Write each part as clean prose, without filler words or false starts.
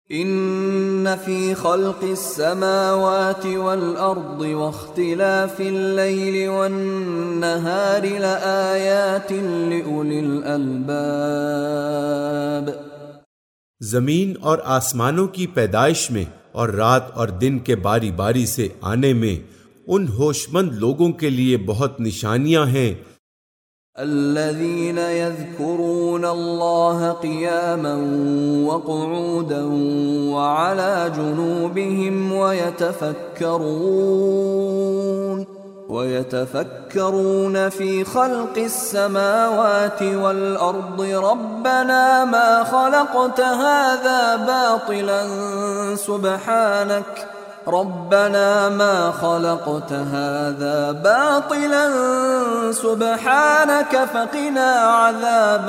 ان فی خلق السماوات والارض واختلاف اللیل والنہار لآیات لأولی الالباب. زمین اور آسمانوں کی پیدائش میں اور رات اور دن کے باری باری سے آنے میں ان ہوش مند لوگوں کے لیے بہت نشانیاں ہیں. الذين يذكرون الله قياما وقعودا وعلى جنوبهم ويتفكرون في خلق السماوات والأرض ربنا ما خلقت هذا باطلا سبحانك ربنا ما خلقت هذا باطلا سبحانك فقنا عذاب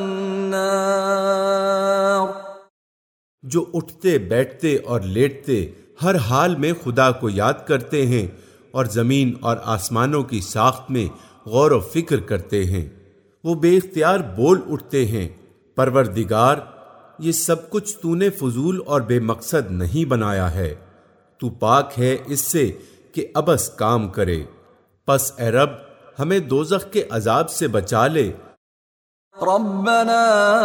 النار. جو اٹھتے بیٹھتے اور لیٹتے ہر حال میں خدا کو یاد کرتے ہیں اور زمین اور آسمانوں کی ساخت میں غور و فکر کرتے ہیں، وہ بے اختیار بول اٹھتے ہیں، پروردگار یہ سب کچھ تو نے فضول اور بے مقصد نہیں بنایا ہے، تو پاک ہے اس سے کہ ابس کام کرے، پس اے رب ہمیں دوزخ کے عذاب سے بچا لے. ربنا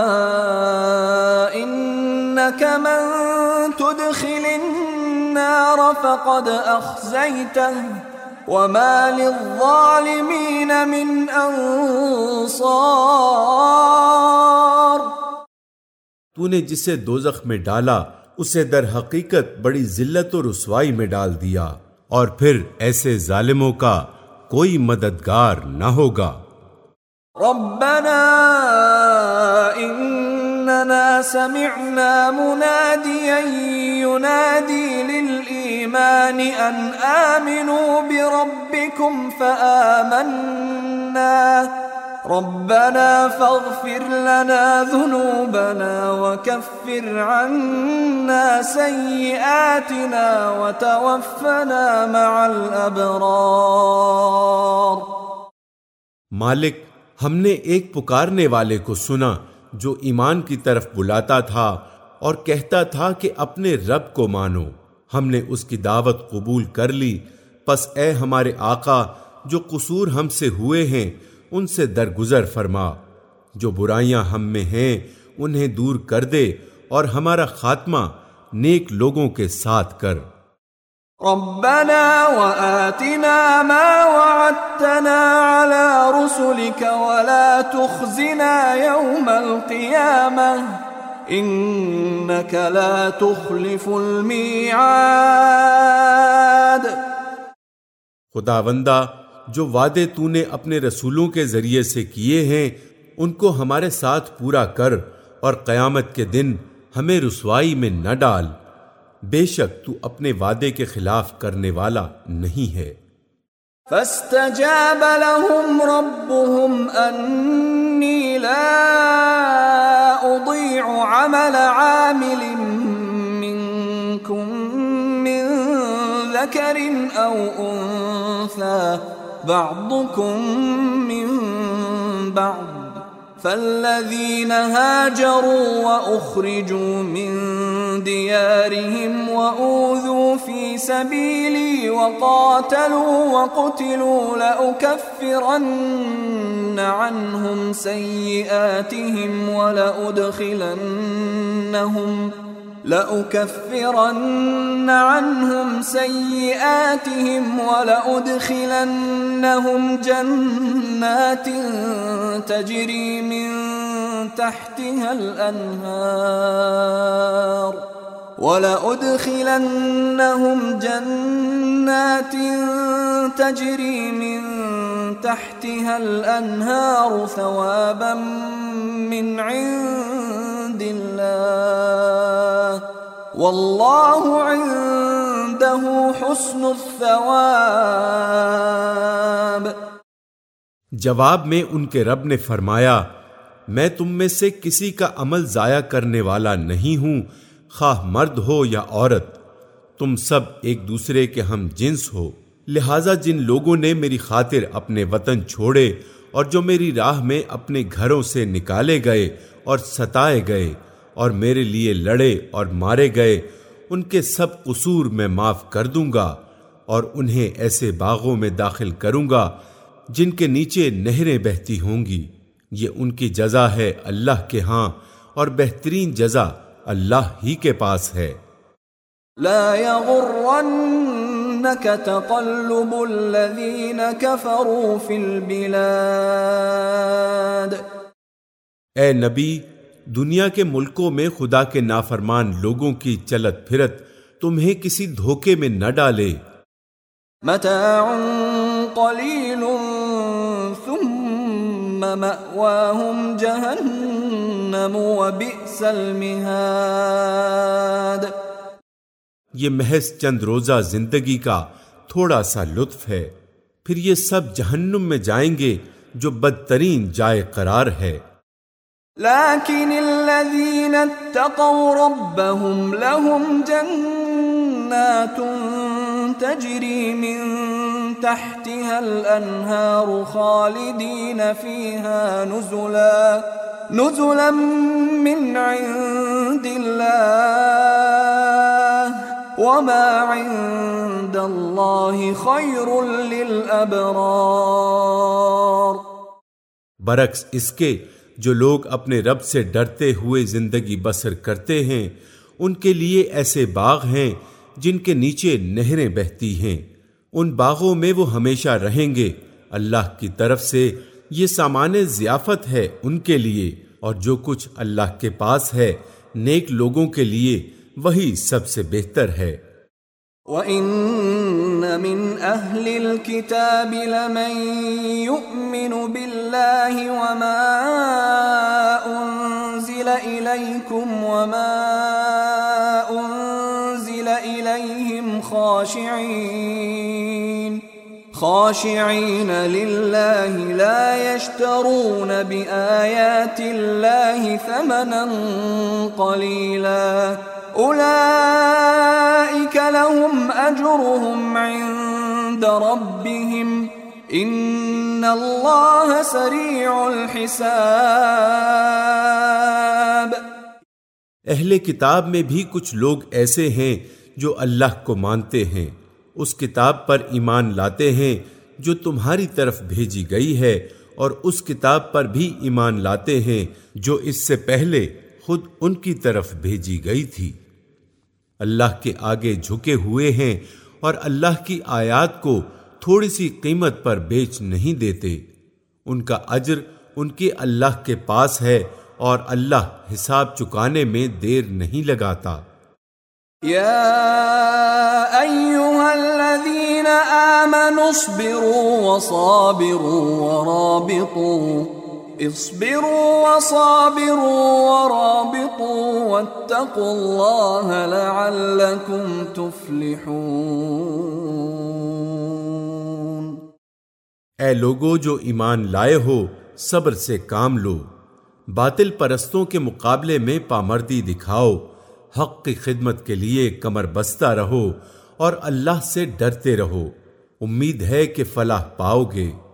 انك من تدخل النار فقد اخزيته وما للظالمين من انصار. تو نے جسے دوزخ میں ڈالا اسے در حقیقت بڑی ذلت و رسوائی میں ڈال دیا، اور پھر ایسے ظالموں کا کوئی مددگار نہ ہوگا. ربنا اننا سمعنا مناديا ينادي للإيمان ان آمنوا بربكم فآمنا ربنا فاغفر لنا ذنوبنا وكفر عنا سيئاتنا وتوفنا مع الأبرار. مالک، ہم نے ایک پکارنے والے کو سنا جو ایمان کی طرف بلاتا تھا اور کہتا تھا کہ اپنے رب کو مانو. ہم نے اس کی دعوت قبول کر لی، پس اے ہمارے آقا جو قصور ہم سے ہوئے ہیں ان سے درگزر فرما، جو برائیاں ہم میں ہیں انہیں دور کر دے اور ہمارا خاتمہ نیک لوگوں کے ساتھ کر. ربنا وآتنا ما وعدتنا على رسلك ولا تخزنا يوم القيامة إنك لا تخلف الميعاد. خداوندہ جو وعدے تو نے اپنے رسولوں کے ذریعے سے کیے ہیں ان کو ہمارے ساتھ پورا کر، اور قیامت کے دن ہمیں رسوائی میں نہ ڈال، بے شک تو اپنے وعدے کے خلاف کرنے والا نہیں ہے. فاستجاب لهم ربهم أني لا أضيع عمل عامل منكم من ذكر أو أنثى بعضكم من بعض فالذين هاجروا وأخرجوا من ديارهم وأوذوا في سبيلي وقاتلوا وقتلوا لأكفرن عنهم سيئاتهم ولأدخلنهم جنات تجري من تحتها الأنهار ثوابا من عند الله واللہ عنده حسن الثواب. جواب میں ان کے رب نے فرمایا، میں تم میں سے کسی کا عمل ضائع کرنے والا نہیں ہوں، خواہ مرد ہو یا عورت، تم سب ایک دوسرے کے ہم جنس ہو، لہٰذا جن لوگوں نے میری خاطر اپنے وطن چھوڑے اور جو میری راہ میں اپنے گھروں سے نکالے گئے اور ستائے گئے اور میرے لیے لڑے اور مارے گئے ان کے سب قصور میں معاف کر دوں گا، اور انہیں ایسے باغوں میں داخل کروں گا جن کے نیچے نہریں بہتی ہوں گی۔ یہ ان کی جزا ہے اللہ کے ہاں، اور بہترین جزا اللہ ہی کے پاس ہے۔ لا يغرنك تقلب الذين كفروا في البلاد۔ اے نبی، دنیا کے ملکوں میں خدا کے نافرمان لوگوں کی چلت پھرت تمہیں کسی دھوکے میں نہ ڈالے۔ متاع قلیل ثم مأواہم جہنم وبئس المہاد۔ یہ محض چند روزہ زندگی کا تھوڑا سا لطف ہے، پھر یہ سب جہنم میں جائیں گے جو بدترین جائے قرار ہے۔ لیکن الذین اتقوا ربهم لهم جنات تجری من تحتها الانہار خالدین فیہا نزلا من عند اللہ وما عند اللہ خیر للابرار۔ برعکس اس کے جو لوگ اپنے رب سے ڈرتے ہوئے زندگی بسر کرتے ہیں ان کے لیے ایسے باغ ہیں جن کے نیچے نہریں بہتی ہیں، ان باغوں میں وہ ہمیشہ رہیں گے۔ اللہ کی طرف سے یہ سامان ضیافت ہے ان کے لیے، اور جو کچھ اللہ کے پاس ہے نیک لوگوں کے لیے وہی سب سے بہتر ہے۔ وَإِنَّ مِنْ أَهْلِ الْكِتَابِ لَمَنْ يُؤْمِنُ بِاللَّهِ وَمَا أُنْزِلَ إِلَيْكُمْ وَمَا أُنْزِلَ إِلَيْهِمْ خاشعين لله لا يشترون بآيات الله ثمنا قليلا أولئك لهم أجرهم عند ربهم إن الله سريع الحساب۔ اہل کتاب میں بھی کچھ لوگ ایسے ہیں جو اللہ کو مانتے ہیں، اس کتاب پر ایمان لاتے ہیں جو تمہاری طرف بھیجی گئی ہے، اور اس کتاب پر بھی ایمان لاتے ہیں جو اس سے پہلے خود ان کی طرف بھیجی گئی تھی۔ اللہ کے آگے جھکے ہوئے ہیں اور اللہ کی آیات کو تھوڑی سی قیمت پر بیچ نہیں دیتے۔ ان کا اجر ان کے اللہ کے پاس ہے، اور اللہ حساب چکانے میں دیر نہیں لگاتا۔ یا ایھا الذین آمنوا اصبروا وصابروا ورابطوا واتقوا اللہ لعلکم تفلحون۔ اے لوگو جو ایمان لائے ہو، صبر سے کام لو، باطل پرستوں کے مقابلے میں پامردی دکھاؤ، حق کی خدمت کے لیے کمر بستہ رہو، اور اللہ سے ڈرتے رہو، امید ہے کہ فلاح پاؤ گے۔